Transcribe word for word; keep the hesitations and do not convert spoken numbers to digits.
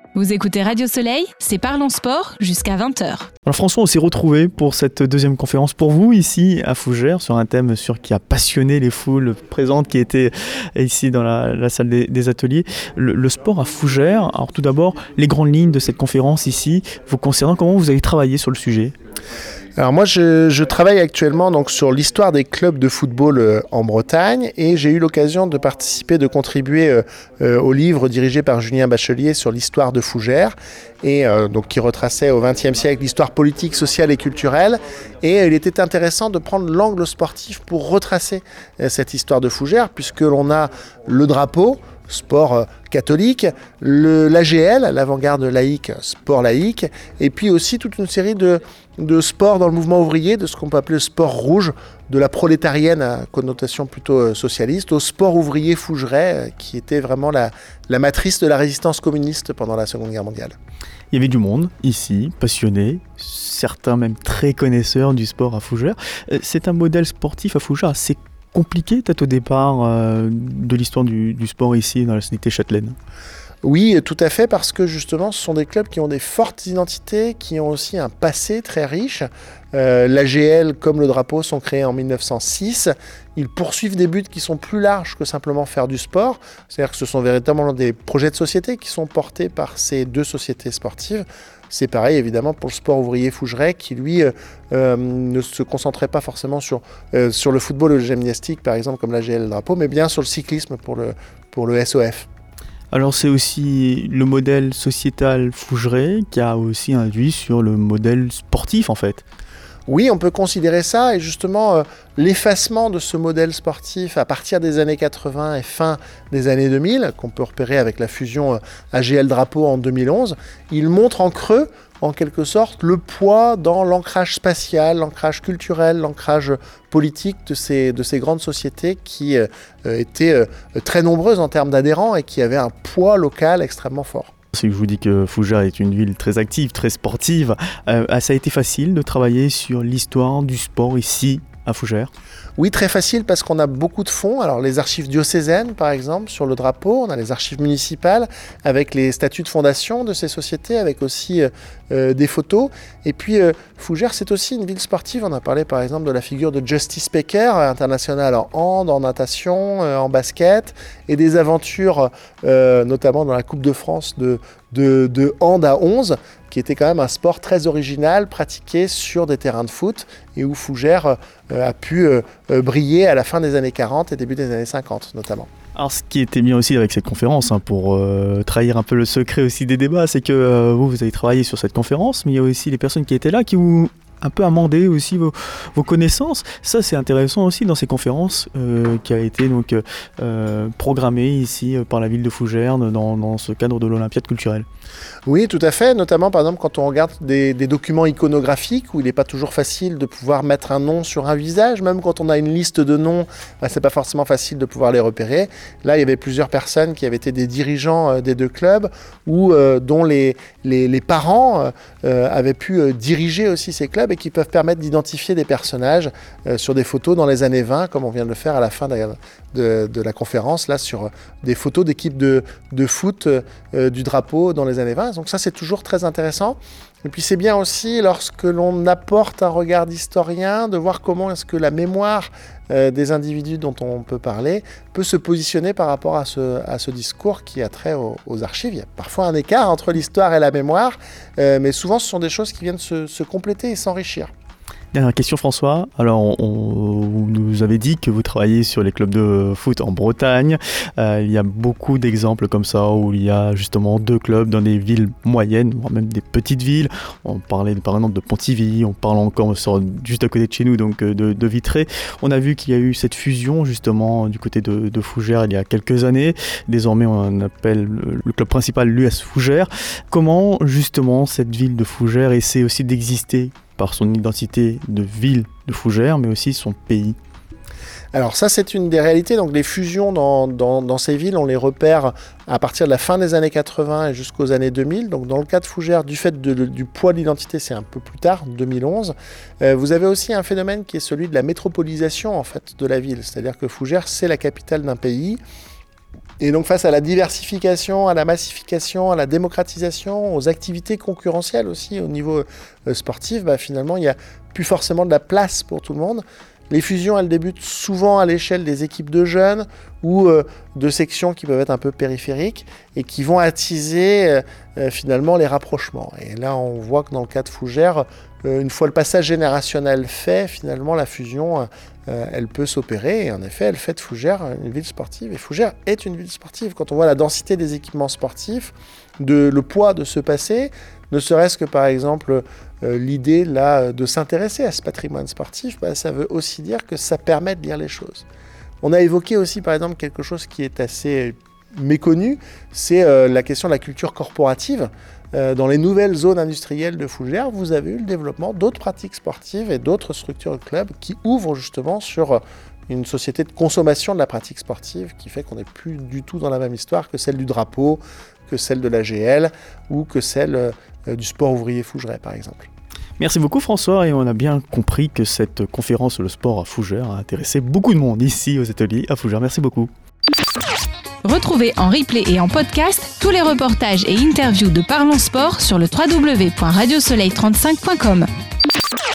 Vous écoutez Radio Soleil, c'est Parlons Sport jusqu'à vingt heures. Alors François, on s'est retrouvés pour cette deuxième conférence pour vous ici à Fougères sur un thème sur qui a passionné les foules présentes qui étaient ici dans la, la salle des, des ateliers. Le, le sport à Fougères. Alors tout d'abord, les grandes lignes de cette conférence ici vous concernant, comment vous avez travaillé sur le sujet ? Alors moi je, je travaille actuellement donc sur l'histoire des clubs de football euh, en Bretagne et j'ai eu l'occasion de participer, de contribuer euh, euh, au livre dirigé par Julien Bachelier sur l'histoire de Fougères et euh, donc qui retraçait au vingtième siècle l'histoire politique, sociale et culturelle, et euh, il était intéressant de prendre l'angle sportif pour retracer euh, cette histoire de Fougères puisque l'on a le drapeau, sport euh, catholique, le, l'A G L, l'avant-garde laïque, sport laïque, et puis aussi toute une série de, de sports dans le mouvement ouvrier, de ce qu'on peut appeler le sport rouge, de la prolétarienne à connotation plutôt socialiste, au sport ouvrier fougerais, qui était vraiment la, la matrice de la résistance communiste pendant la Seconde Guerre mondiale. Il y avait du monde ici, passionné, certains même très connaisseurs du sport à Fougères. C'est un modèle sportif à Fougères assez compliqué peut-être au départ euh, de l'histoire du, du sport ici dans la cité châtelaine. Oui, tout à fait, parce que justement, ce sont des clubs qui ont des fortes identités, qui ont aussi un passé très riche. Euh, L'A G L, comme le drapeau, sont créés en mille neuf cent six. Ils poursuivent des buts qui sont plus larges que simplement faire du sport. C'est-à-dire que ce sont véritablement des projets de société qui sont portés par ces deux sociétés sportives. C'est pareil évidemment pour le sport ouvrier fougerais qui lui euh, euh, ne se concentrait pas forcément sur, euh, sur le football ou le gymnastique par exemple comme l'A G L et le drapeau, mais bien sur le cyclisme pour le, pour le S O F. Alors c'est aussi le modèle sociétal fougerais qui a aussi induit sur le modèle sportif en fait. Oui, on peut considérer ça, et justement euh, l'effacement de ce modèle sportif à partir des années quatre-vingts et fin des années deux mille, qu'on peut repérer avec la fusion euh, A G L-Drapeau en deux mille onze, il montre en creux, en quelque sorte, le poids dans l'ancrage spatial, l'ancrage culturel, l'ancrage politique de ces, de ces grandes sociétés qui euh, étaient euh, très nombreuses en termes d'adhérents et qui avaient un poids local extrêmement fort. Si je vous dis que Fougères est une ville très active, très sportive, euh, ça a été facile de travailler sur l'histoire du sport ici à Fougères ? Oui, très facile parce qu'on a beaucoup de fonds. Alors les archives diocésaines, par exemple, sur le drapeau, on a les archives municipales avec les statuts de fondation de ces sociétés, avec aussi euh, des photos. Et puis euh, Fougères, c'est aussi une ville sportive. On a parlé par exemple de la figure de Justice Pecker, internationale en hand, en natation, euh, en basket, et des aventures, euh, notamment dans la Coupe de France de, de, de hand à onze, qui était quand même un sport très original, pratiqué sur des terrains de foot, et où Fougères euh, a pu euh, euh, briller à la fin des années quarante et début des années cinquante notamment. Alors ce qui était bien aussi avec cette conférence, hein, pour euh, trahir un peu le secret aussi des débats, c'est que euh, vous, vous avez travaillé sur cette conférence, mais il y a aussi les personnes qui étaient là qui vous un peu amender aussi vos, vos connaissances. Ça, c'est intéressant aussi dans ces conférences euh, qui a été donc euh, programmée ici euh, par la ville de Fougères dans, dans ce cadre de l'Olympiade culturelle. Oui, tout à fait. Notamment, par exemple, quand on regarde des, des documents iconographiques où il n'est pas toujours facile de pouvoir mettre un nom sur un visage. Même quand on a une liste de noms, bah, c'est pas forcément facile de pouvoir les repérer. Là, il y avait plusieurs personnes qui avaient été des dirigeants euh, des deux clubs ou euh, dont les, les, les parents euh, avaient pu euh, diriger aussi ces clubs et qui peuvent permettre d'identifier des personnages euh, sur des photos dans les années vingt, comme on vient de le faire à la fin de, de, de la conférence, là, sur des photos d'équipes de, de foot euh, du drapeau dans les années vingt. Donc ça, c'est toujours très intéressant. Et puis c'est bien aussi, lorsque l'on apporte un regard d'historien, de voir comment est-ce que la mémoire euh, des individus dont on peut parler peut se positionner par rapport à ce, à ce discours qui a trait aux, aux archives. Il y a parfois un écart entre l'histoire et la mémoire, euh, mais souvent ce sont des choses qui viennent se, se compléter et s'enrichir. Dernière question François, alors on, on, vous nous avez dit que vous travaillez sur les clubs de foot en Bretagne, euh, il y a beaucoup d'exemples comme ça où il y a justement deux clubs dans des villes moyennes, voire même des petites villes. On parlait par exemple de Pontivy, on parle encore sur, juste à côté de chez nous, donc de, de Vitré. On a vu qu'il y a eu cette fusion justement du côté de, de Fougères il y a quelques années, désormais on appelle le, le club principal l'U S Fougères. Comment justement cette ville de Fougères essaie aussi d'exister par son identité de ville de Fougères, mais aussi son pays? Alors ça, c'est une des réalités. Donc les fusions dans, dans, dans ces villes, on les repère à partir de la fin des années quatre-vingts et jusqu'aux années deux mille. Donc dans le cas de Fougères, du fait de, de, du poids de l'identité, c'est un peu plus tard, deux mille onze. Euh, vous avez aussi un phénomène qui est celui de la métropolisation en fait, de la ville. C'est-à-dire que Fougères, c'est la capitale d'un pays. Et donc face à la diversification, à la massification, à la démocratisation, aux activités concurrentielles aussi au niveau euh, sportif, bah, finalement il n'y a plus forcément de la place pour tout le monde. Les fusions, elles débutent souvent à l'échelle des équipes de jeunes ou euh, de sections qui peuvent être un peu périphériques et qui vont attiser euh, euh, finalement les rapprochements. Et là, on voit que dans le cas de Fougères, euh, une fois le passage générationnel fait, finalement, la fusion, euh, elle peut s'opérer. Et en effet, elle fait de Fougères une ville sportive. Et Fougères est une ville sportive. Quand on voit la densité des équipements sportifs, de, le poids de ce passé, ne serait-ce que par exemple euh, l'idée là, de s'intéresser à ce patrimoine sportif, bah, ça veut aussi dire que ça permet de lire les choses. On a évoqué aussi par exemple quelque chose qui est assez méconnu, c'est euh, la question de la culture corporative. Euh, dans les nouvelles zones industrielles de Fougères, vous avez eu le développement d'autres pratiques sportives et d'autres structures de clubs qui ouvrent justement sur une société de consommation de la pratique sportive qui fait qu'on n'est plus du tout dans la même histoire que celle du drapeau, que celle de l'A G L ou que celle euh, du sport ouvrier fougerais par exemple. Merci beaucoup François, et on a bien compris que cette conférence sur le sport à Fougères a intéressé beaucoup de monde ici aux ateliers à Fougères. Merci beaucoup. Retrouvez en replay et en podcast tous les reportages et interviews de Parlons Sport sur le w w w point radio soleil trente-cinq point com.